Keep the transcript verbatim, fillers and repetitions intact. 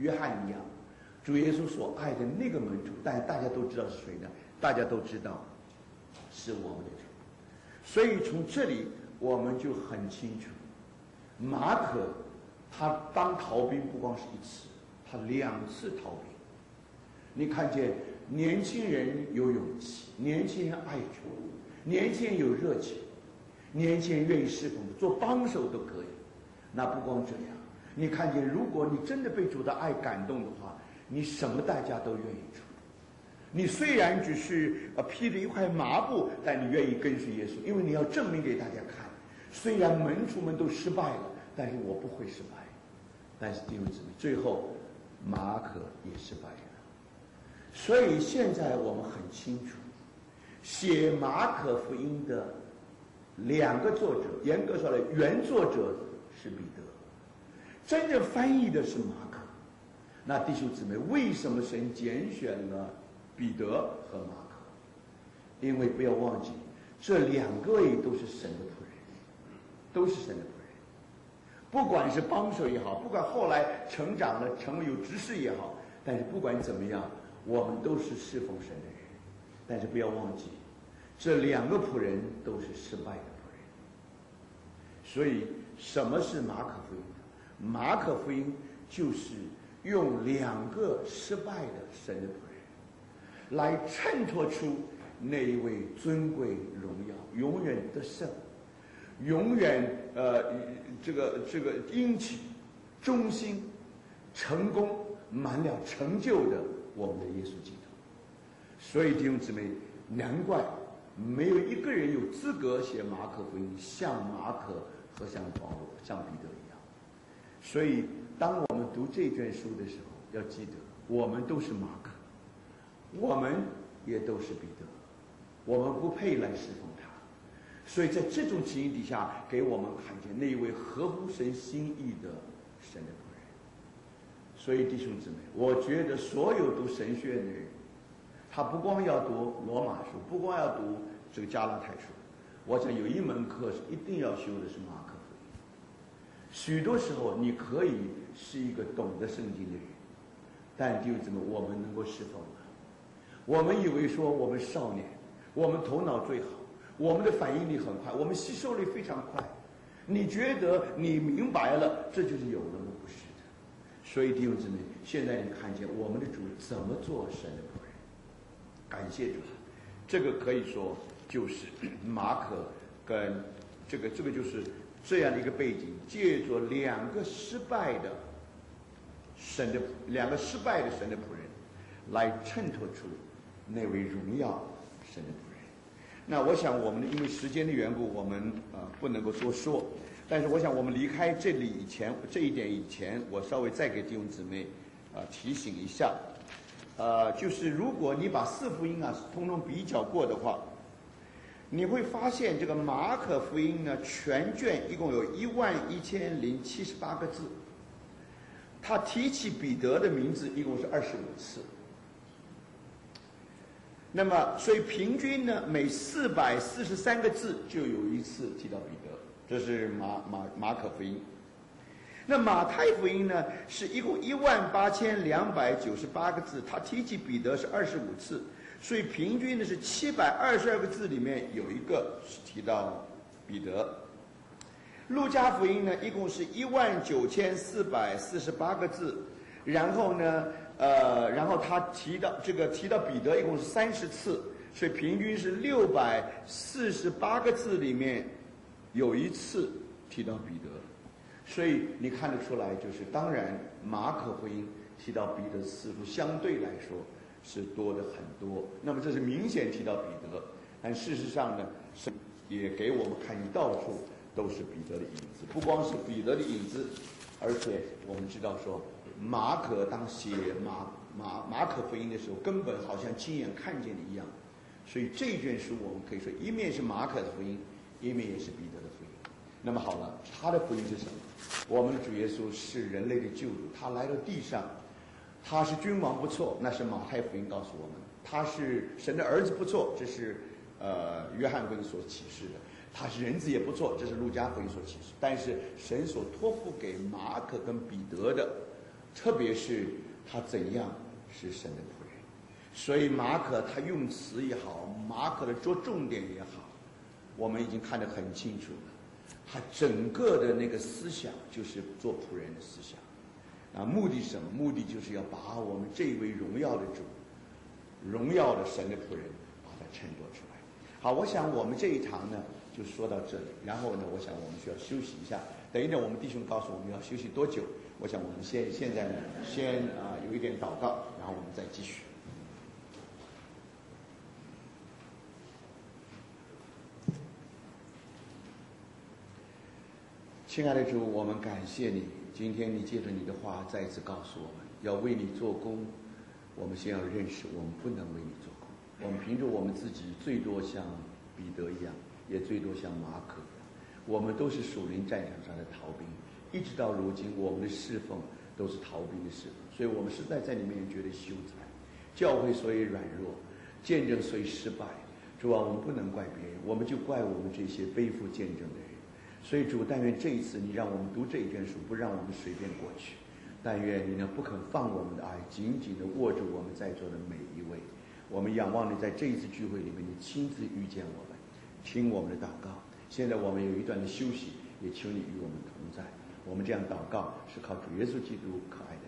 约翰一样，主耶稣所爱的那个门徒，但大家都知道是谁呢？大家都知道是我们的主。所以从这里我们就很清楚，马可他当逃兵不光是一次，他两次逃兵。你看见年轻人有勇气，年轻人爱主，年轻人有热情，年轻人愿意侍奉，做帮手都可以。那不光这样，你看见如果你真的被主的爱感动的话，你什么代价都愿意出。你虽然只是呃披着一块麻布，但你愿意跟随耶稣，因为你要证明给大家看，虽然门徒们都失败了，但是我不会失败。但是弟兄姊妹，最后马可也失败了。所以现在我们很清楚，写马可福音的两个作者，严格说来，原作者是彼得，真正翻译的是马可。那弟兄姊妹，为什么神拣选了彼得和马可？因为不要忘记，这两个位都是神的仆人，都是神的仆人。不管是帮手也好，不管后来成长了成为有执事也好，但是不管怎么样，我们都是侍奉神的人。但是不要忘记，这两个仆人都是失败的仆人。所以什么是马可福音呢？马可福音就是用两个失败的神的仆人来衬托出那一位尊贵荣耀永远得胜，永远呃这个这个殷勤忠心成功满了成就的我们的耶稣基督。所以弟兄姊妹，难怪没有一个人有资格写马可福音像马可和像保罗像彼得一样。所以当我们读这卷书的时候，要记得我们都是马可，我们也都是彼得，我们不配来侍奉他。所以在这种情形底下，给我们看见那一位合乎神心意的神的仆人。所以弟兄姊妹，我觉得所有读神学院的人，他不光要读罗马书，不光要读这个加拉太书，我想有一门课是一定要修的是马可福音。许多时候你可以是一个懂得圣经的人，但弟兄姊妹，我们能够侍奉吗？我们以为说我们少年，我们头脑最好，我们的反应力很快，我们吸收力非常快，你觉得你明白了，这就是有了吗？不是的。所以弟兄姊妹，现在你看见我们的主怎么做神的仆人，感谢主。这个可以说就是马可跟这个这个就是这样的一个背景，借着两个失败的神的两个失败的神的仆人来衬托出那位荣耀神的仆人。那我想我们因为时间的缘故，我们呃不能够多说，但是我想我们离开这里以前，这一点以前，我稍微再给弟兄姊妹啊、呃、提醒一下，呃，就是如果你把四福音啊通通比较过的话，你会发现这个马可福音呢，全卷一共有一万一千零七十八个字，他提起彼得的名字一共是二十五次。那么，所以平均呢，每四百四十三个字就有一次提到彼得，这是马马马可福音。那马太福音呢，是一共一万八千两百九十八个字，他提起彼得是二十五次，所以平均呢是七百二十二个字里面有一个是提到彼得。路加福音呢，一共是一万九千四百四十八个字，然后呢。呃，然后他提到这个提到彼得一共是三十次，所以平均是六百四十八个字里面有一次提到彼得，所以你看得出来，就是当然马可福音提到彼得次数相对来说是多的很多，那么这是明显提到彼得，但事实上呢，是也给我们看见到处都是彼得的影子，不光是彼得的影子，而且我们知道说。马可当写马马马可福音的时候，根本好像亲眼看见的一样，所以这卷书我们可以说，一面是马可的福音，一面也是彼得的福音。那么好了，他的福音是什么？我们的主耶稣是人类的救主，他来到地上，他是君王不错，那是马太福音告诉我们；他是神的儿子不错，这是呃约翰福音所启示的；他是人子也不错，这是路加福音所启示。但是神所托付给马可跟彼得的， 特别是他怎样是神的仆人。所以马可他用词也好，马可的着重点也好，我们已经看得很清楚了。他整个的那个思想就是做仆人的思想。啊，目的是什么？目的就是要把我们这位荣耀的主、荣耀的神的仆人，把它衬托出来。好，我想我们这一堂呢就说到这里，然后呢，我想我们需要休息一下。等一等，我们弟兄告诉我们要休息多久？我想我们现现在呢，先啊、呃、有一点祷告，然后我们再继续。亲爱的主，我们感谢你，今天你借着你的话再一次告诉我们，要为你做工。我们先要认识，我们不能为你做工。我们凭着我们自己，最多像彼得一样，也最多像马可一样，我们都是属灵战场上的逃兵。一直到如今，我们的侍奉都是逃兵的侍奉，所以我们实在在你面前觉得羞惭。教会所以软弱，见证所以失败，主啊，我们不能怪别人，我们就怪我们这些背负见证的人。所以主，但愿这一次你让我们读这一卷书，不让我们随便过去。但愿你呢不肯放我们的爱，紧紧地握住我们在座的每一位。我们仰望你在这一次聚会里面，你亲自遇见我们，听我们的祷告。现在我们有一段的休息，也求你与我们同在。我们这样祷告是靠主耶稣基督可爱的